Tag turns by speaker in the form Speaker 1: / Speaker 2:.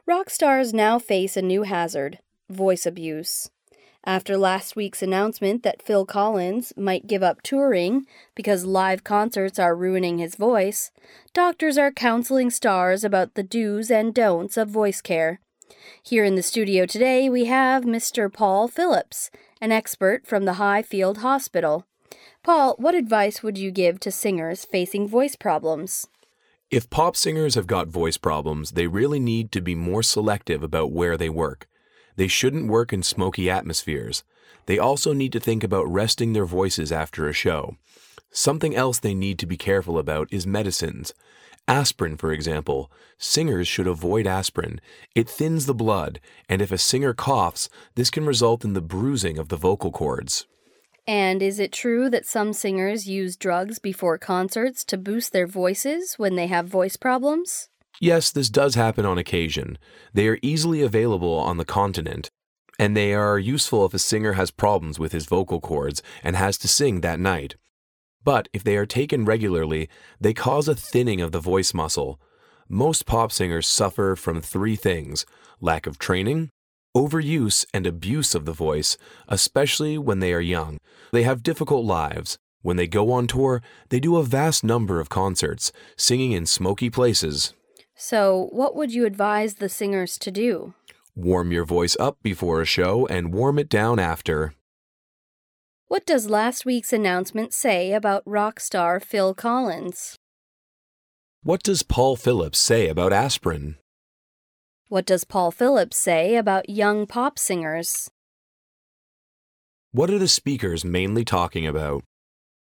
Speaker 1: Rock stars now face a new hazard: voice abuse. After last week's announcement that Phil Collins might give up touring because live concerts are ruining his voice, doctors are counseling stars about the do's and don'ts of voice care. Here in the studio today, we have Mr. Paul Phillips, an expert from the Highfield Hospital. Paul, what advice would you give to singers facing voice problems?
Speaker 2: If pop singers have got voice problems, they really need to be more selective about where they work. They shouldn't work in smoky atmospheres. They also need to think about resting their voices after a show. Something else they need to be careful about is medicines. Aspirin, for example. Singers should avoid aspirin. It thins the blood, and if a singer coughs, this can result in the bruising of the vocal cords.
Speaker 1: And is it true that some singers use drugs before concerts to boost their voices when they have voice problems?
Speaker 2: Yes, this does happen on occasion. They are easily available on the continent, and they are useful if a singer has problems with his vocal cords and has to sing that night. But if they are taken regularly, they cause a thinning of the voice muscle. Most pop singers suffer from three things: lack of training, overuse, and abuse of the voice, especially when they are young. They have difficult lives. When they go on tour, they do a vast number of concerts, singing in smoky places.
Speaker 1: So, what would you advise the singers to do?
Speaker 2: Warm your voice up before a show and warm it down after.
Speaker 1: What does last week's announcement say about rock star Phil Collins?
Speaker 2: What does Paul Phillips say about aspirin?
Speaker 1: What does Paul Phillips say about young pop singers?
Speaker 2: What are the speakers mainly talking about?